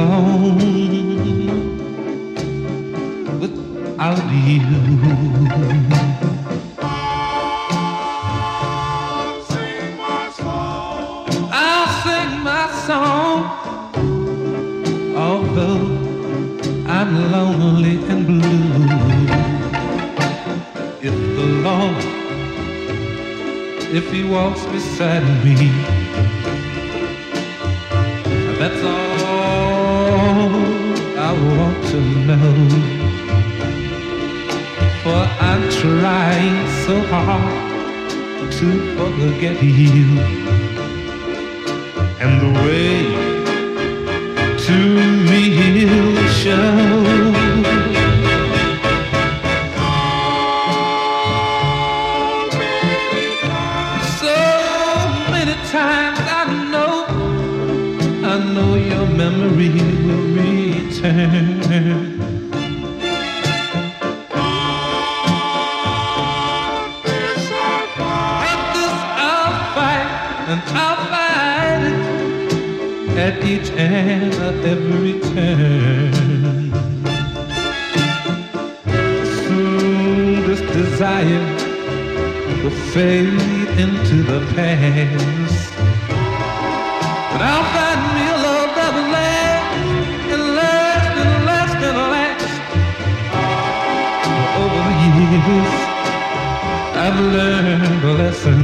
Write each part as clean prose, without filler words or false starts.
alone without you. I'll sing my song, although I'm lonely and blue. If the Lord, if He walks beside me, that's all I want to know. For I'm trying so hard to forget you, and the way to me will show. So many times I know your memory will return. At this I'll fight, and I'll fight it at each and every turn. Soon this desire will fade into the past, but I'll find me a love that will last and last and last and last. Over the years, I've learned a lesson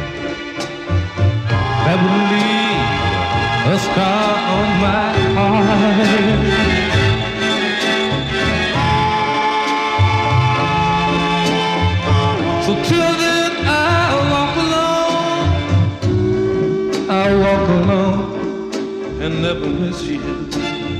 that will leave a scar on my heart. So till then, I'll walk alone and never miss you.